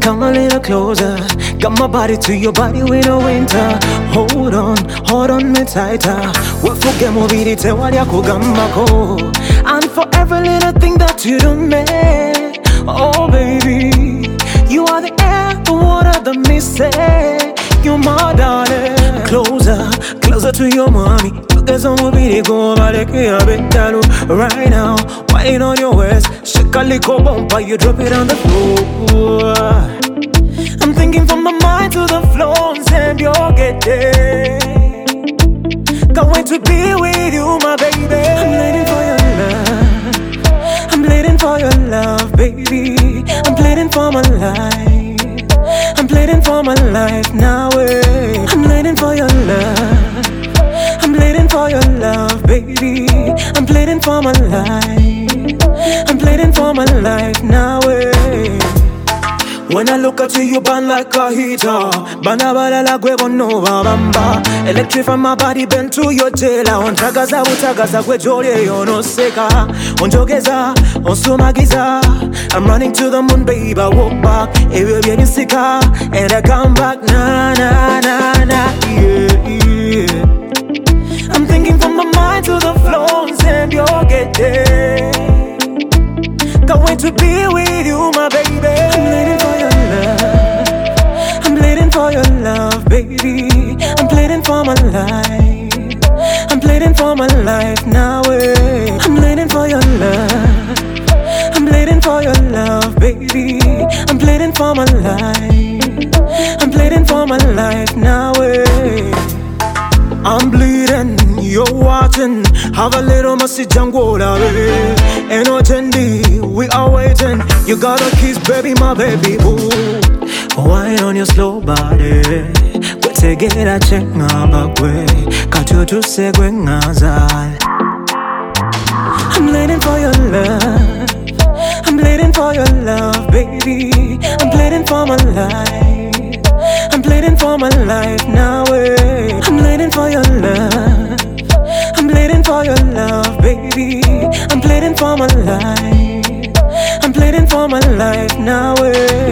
Come a little closer. Got my body to your body with a winter. Hold on me tighter. We forget movie te walia kugambako. And for every little thing that you do me, oh baby, you are the air, the water, the mist. You're my darling. Closer to your mommy. There's no movie go over the right now. Wine on your waist, shake a little bumper, you drop it on the floor. I'm thinking from my mind to the floor, and you'll get there. Can't wait to be with you, my baby. I'm waiting for your love. I'm waiting for your love, baby. I'm waiting for my life. I'm waiting for my life now. I'm waiting for your love. I'm waiting for your love, baby. I'm waiting for my life. I'm waiting for my life now. When I look at you, you burn like a heater. Banabala la gwe nova bamba. Electrify my body, bend to your jailer. On tagaza utagaza gwe jole yono seka. On jogeza, on sumagiza. I'm running to the moon, babe. I walk back, it will be in sika, and I come back, na na na na, yeah yeah. I'm thinking from my mind to the floor, and you'll get there. Can't wait to be with you, my baby. I'm waiting for your love. I'm waiting for your love, baby. I'm waiting for my life. I'm waiting for my life now. I'm waiting for your love. I'm waiting for your love, baby. I'm waiting for my life. I'm waiting for my life now. I'm bleeding, you're watching. Have a little mercy, Jangola, baby. Ain't no trendy, we are waiting. You got a kiss, baby, my baby, ooh. Wine on your slow body. Wait to get a check, my back way. Got you to say, I'm waiting for your love. I'm waiting for your love, baby. I'm waiting for my life. I'm waiting for my life now. I'm waiting for your love. I'm waiting for your love, baby. I'm waiting for my life. I'm waiting for my life now.